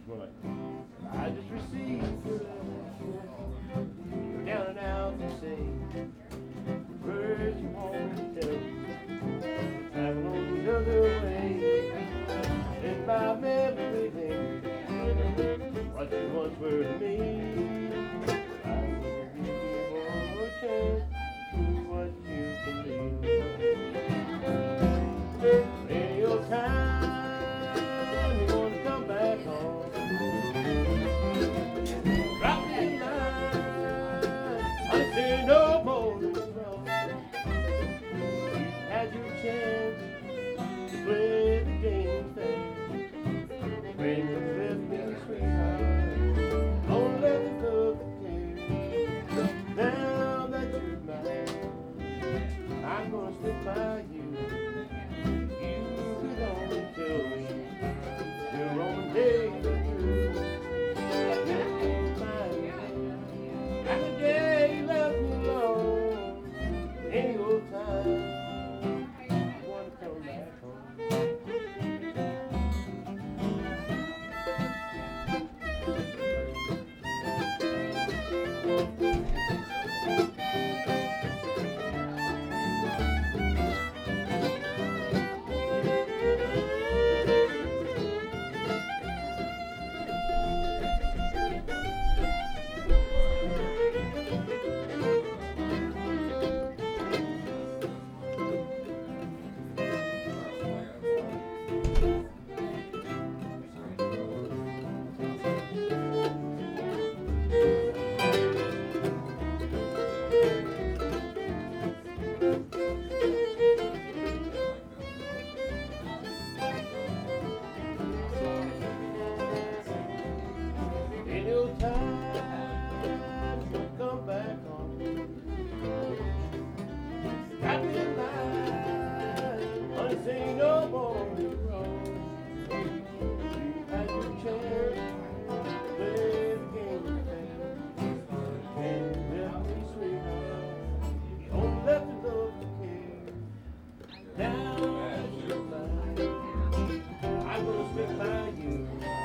Right. I just received your letter. You're down and out to say words you want me to tell you. Travel on the other way. In my memory lane, what you once were to me. I will give you one more chance to prove what you can be. Any old time you want to come back home, drop me a line. I say no more than wrong. You had your chance to play the game fair. When you left me, sweetheart, don't let me love again. Now that you're mine, I'm gonna stick by you. You belong to me. Your own day to do. And the day you left me alone, any old time, you wanna come back home. Any old time you'll come back home. Got me in mind, honey, say no more than wrong. You had your chance to play the game fair. And you left me, sweetheart, you only left me love to care. Now that you're mine, I'm gonna stick by you.